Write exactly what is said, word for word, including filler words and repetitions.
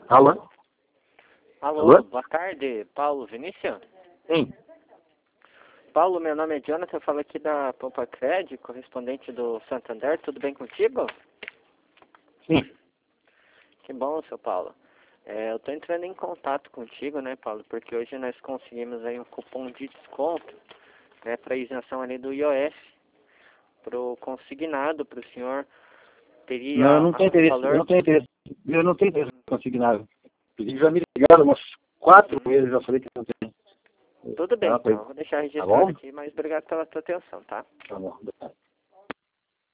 Alô? Alô, Alô? boa tarde, Paulo Vinícius? Sim. Paulo, meu nome é Jonathan, eu falo aqui da Pompa Cred, correspondente do Santander, tudo bem contigo? Sim. Que bom, seu Paulo. É, eu estou entrando em contato contigo, né, Paulo, porque hoje nós conseguimos aí um cupom de desconto, né, para isenção ali do I O F, pro consignado, pro senhor, teria Não, eu não tenho um interesse. Eu valor... não tenho interesse. Eu não tenho interesse em consignado. Inclusive já me ligaram umas quatro Uhum. vezes, já falei que não tenho. Tudo bem, Tá, então, eu vou deixar tá registrado bom? aqui, mas obrigado pela tua atenção, tá? Tá bom.